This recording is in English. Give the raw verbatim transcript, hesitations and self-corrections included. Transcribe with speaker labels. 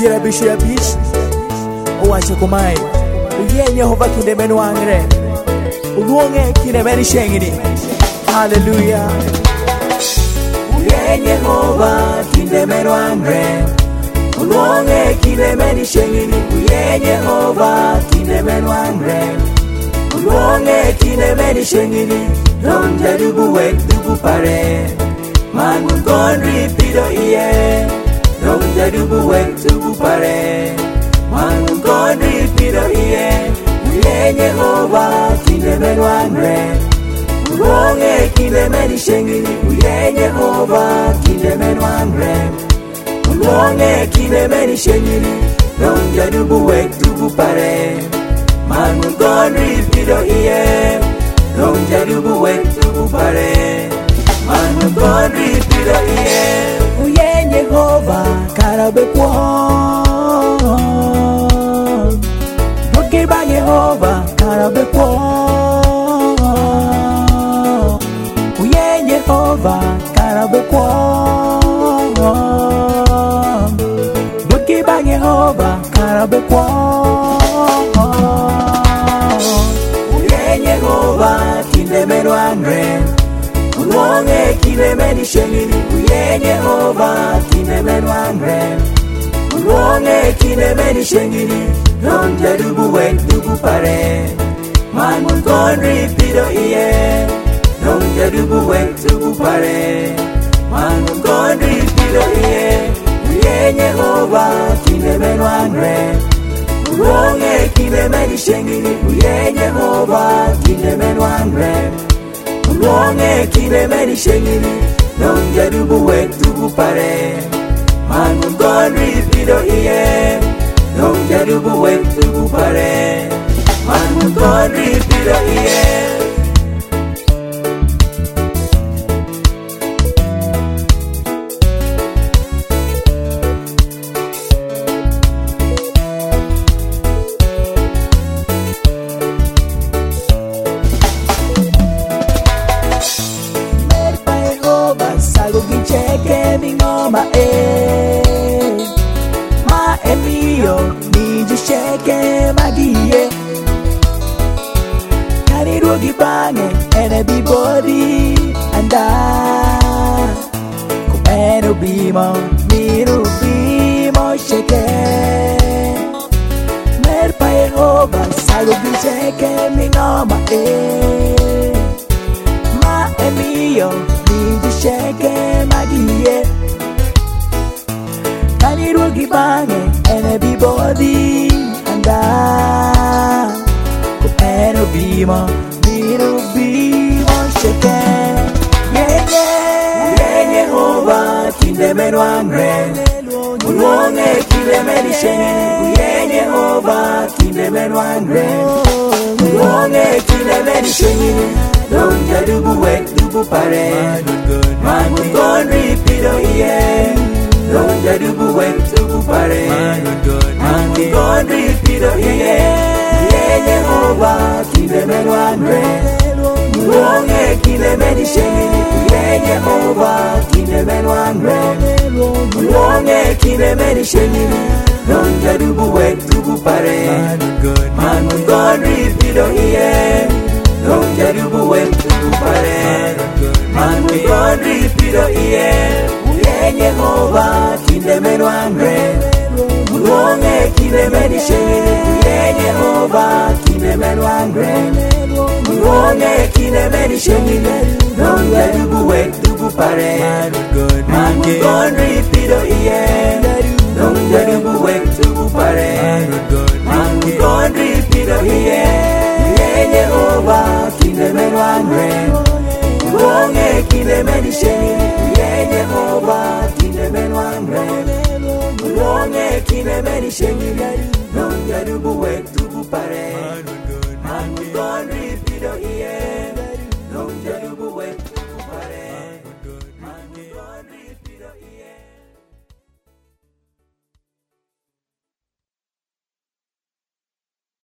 Speaker 1: bishira bishira bish owache komai uyenye hova kinde menu angre uduonge kinde meni shengini. Hallelujah. Uyenye hova kinde menu angre uduonge kinde meni shengini. Uyenye hova kinde menu angre uduonge kinde meni shengini. Don't jadubu wek dubu pare man will go and repeat iye. Don't jadubu wek dubu pare man will go and repeat iye. Uyenye hova kinde menu angre uduonge kinde meni shengini. Uyenye hova kinde menu angre uduonge kinde meni shengini. Don't jadubu wek dubu pare man will go and repeat iye. Don't jadubu wek dubu pare man will go and repeat iye. Uyenye hova karabe kwa Doke ba Yehova karabe kwa Uyenye hova karabe kwa Doke ba Yehova karabe kwa Uyenye hova kinde menu angre uduonge kinde meni shengini. Uyenye hova kinde menu angre uduonge kinde meni shengini. Don't jadubu wek dubu pare man will go and repeat iye. Don't jadubu wek dubu pare man will go and repeat iye. Uyenye hova kinde menu angre uduonge kinde meni shengini. Uyenye hova kinde menu angre uduonge kinde meni shengini. Don't jadubu wek dubu pare man will go and repeat iye. Don't jadubu wek dubu pare man will go and repeat iye. Salgo gincheke mi ngoma e ma e mio mi jisheke magie Kani ruogi bange ene bibodi anda Kumeno bimo miru bimo sheke Mer pa Yehova salgo gincheke mi ngoma e ma e mio shake magie Kani ruogi bange ene bibodi anda Kumeno bimo miru bimo shake Yenye Uyenye hova kinde menu angre uduonge kinde meni shengini. Uyenye hova kinde menu angre uduonge kinde meni shengini. Don't jadubu wek dubu pare man will go and repeat iye. Don't jadubu wek dubu pare man will go and repeat iye. Uyenye hova kinde menu angre uduonge kinde meni shengini. Uyenye hova kinde menu angre uduonge kinde meni shengini. Don't jadubu wek dubu pare man will go and repeat iye. Don't jadubu wek dubu pare man will go and repeat iye. Uyenye hova kinde menu angre uduonge kinde meni shengini. Uyenye hova kinde menu angre uduonge kinde meni shengini. Don't jadubu wek dubu pare man will go and repeat iye. Don't jadubu wek dubu pare man will go and repeat iye. Uyenye hova kinde menu angre uduonge kinde meni shengini. Uyenye hova kinde menu angre uduonge kinde meni shengini. Don't jadubu wek dubu pare